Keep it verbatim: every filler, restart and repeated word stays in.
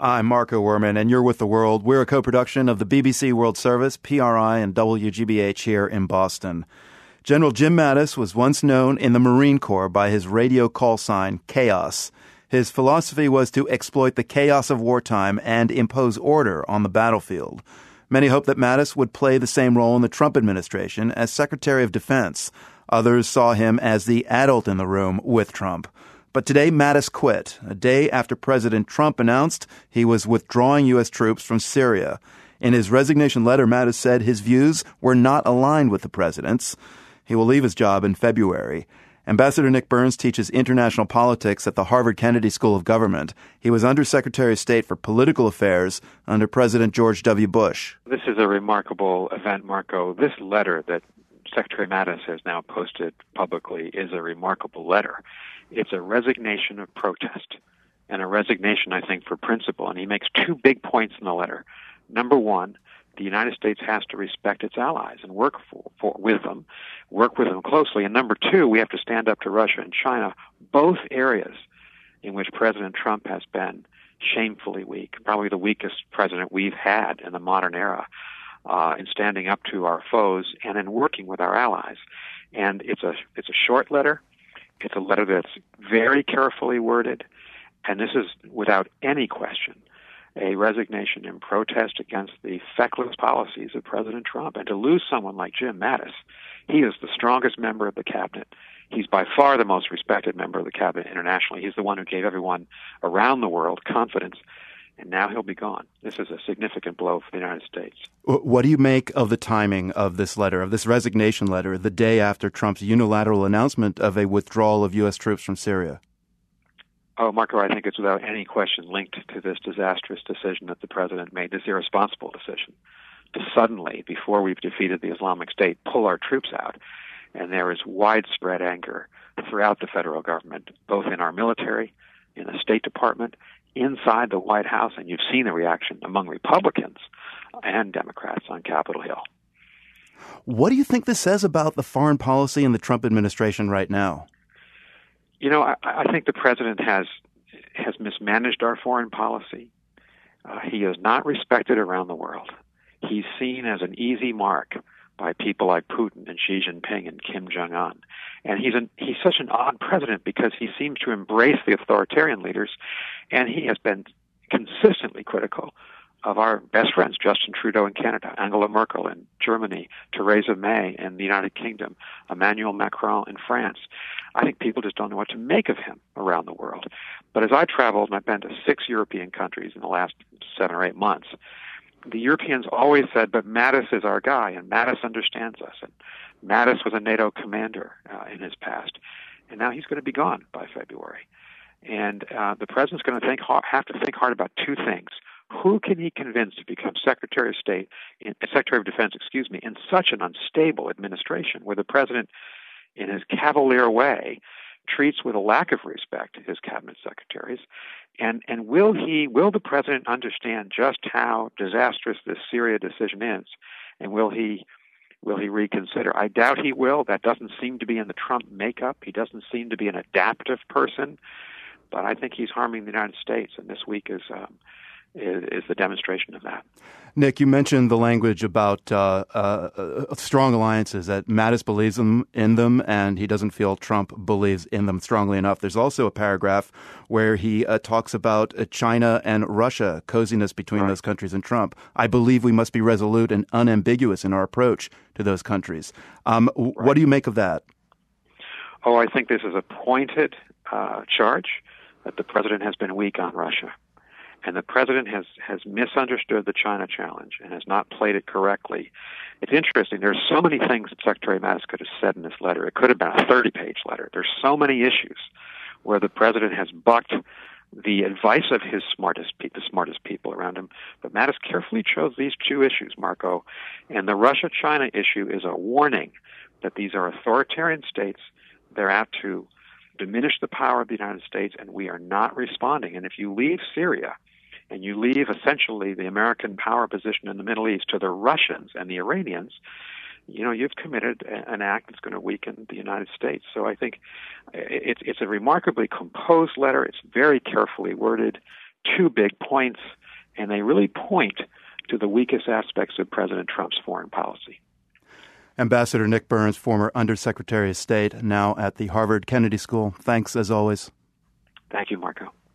I'm Marco Werman, and you're with The World. We're a co-production of the B B C World Service, P R I, and W G B H here in Boston. General Jim Mattis was once known in the Marine Corps by his radio call sign, Chaos. His philosophy was to exploit the chaos of wartime and impose order on the battlefield. Many hoped that Mattis would play the same role in the Trump administration as Secretary of Defense. Others saw him as the adult in the room with Trump. But today, Mattis quit, a day after President Trump announced he was withdrawing U S troops from Syria. In his resignation letter, Mattis said his views were not aligned with the president's. He will leave his job in February. Ambassador Nick Burns teaches international politics at the Harvard Kennedy School of Government. He was Undersecretary of State for Political Affairs under President George W. Bush. This is a remarkable event, Marco. This letter that Secretary Mattis has now posted publicly is a remarkable letter. It's a resignation of protest and a resignation, I think, for principle. And he makes two big points in the letter. Number one, the United States has to respect its allies and work for, for, with them, work with them closely. And number two, we have to stand up to Russia and China, both areas in which President Trump has been shamefully weak, probably the weakest president we've had in the modern era, uh, in standing up to our foes and in working with our allies. And it's a it's a short letter. It's a letter that's very carefully worded, and this is, without any question, a resignation in protest against the feckless policies of President Trump. And to lose someone like Jim Mattis, he is the strongest member of the cabinet. He's by far the most respected member of the cabinet internationally. He's the one who gave everyone around the world confidence, and now he'll be gone. This is a significant blow for the United States. What do you make of the timing of this letter, of this resignation letter, the day after Trump's unilateral announcement of a withdrawal of U S troops from Syria? Oh, Marco, I think it's without any question linked to this disastrous decision that the president made, this irresponsible decision to suddenly, before we've defeated the Islamic State, pull our troops out. And there is widespread anger throughout the federal government, both in our military, in the State Department, inside the White House, and you've seen the reaction among Republicans and Democrats on Capitol Hill. What do you think this says about the foreign policy in the Trump administration right now? You know, I, I think the president has has mismanaged our foreign policy. Uh, he is not respected around the world. He's seen as an easy mark by people like Putin and Xi Jinping and Kim Jong-un. And he's an, he's such an odd president because he seems to embrace the authoritarian leaders, and he has been consistently critical of our best friends, Justin Trudeau in Canada, Angela Merkel in Germany, Theresa May in the United Kingdom, Emmanuel Macron in France. I think people just don't know what to make of him around the world. But as I traveled, and I've been to six European countries in the last seven or eight months, the Europeans always said, but Mattis is our guy, and Mattis understands us. And Mattis was a NATO commander uh, in his past, and now he's going to be gone by February. And uh, the president's going to think have to think hard about two things. Who can he convince to become Secretary of State, in, Secretary of Defense, excuse me, in such an unstable administration where the president, in his cavalier way, treats with a lack of respect his cabinet secretaries? And and will he, will the president understand just how disastrous this Syria decision is? And will he will he reconsider? I doubt he will. That doesn't seem to be in the Trump makeup. He doesn't seem to be an adaptive person. But I think he's harming the United States, and this week is um, is, is the demonstration of that. Nick, you mentioned the language about uh, uh, strong alliances, that Mattis believes in them, and he doesn't feel Trump believes in them strongly enough. There's also a paragraph where he uh, talks about uh, China and Russia, coziness between right. those countries and Trump. I believe we must be resolute and unambiguous in our approach to those countries. Um, right. What do you make of that? Oh, I think this is a pointed uh, charge that the president has been weak on Russia. And the president has, has misunderstood the China challenge and has not played it correctly. It's interesting. There's so many things that Secretary Mattis could have said in this letter. It could have been a thirty-page letter. There's so many issues where the president has bucked the advice of his smartest, pe- the smartest people around him. But Mattis carefully chose these two issues, Marco. And the Russia-China issue is a warning that these are authoritarian states. They're out to diminish the power of the United States, and we are not responding. And if you leave Syria and you leave essentially the American power position in the Middle East to the Russians and the Iranians, you know, you've committed an act that's going to weaken the United States. So I think it's it's a remarkably composed letter. It's very carefully worded. two big points, and they really point to the weakest aspects of President Trump's foreign policy. Ambassador Nick Burns, former Undersecretary of State, now at the Harvard Kennedy School. Thanks, as always. Thank you, Marco.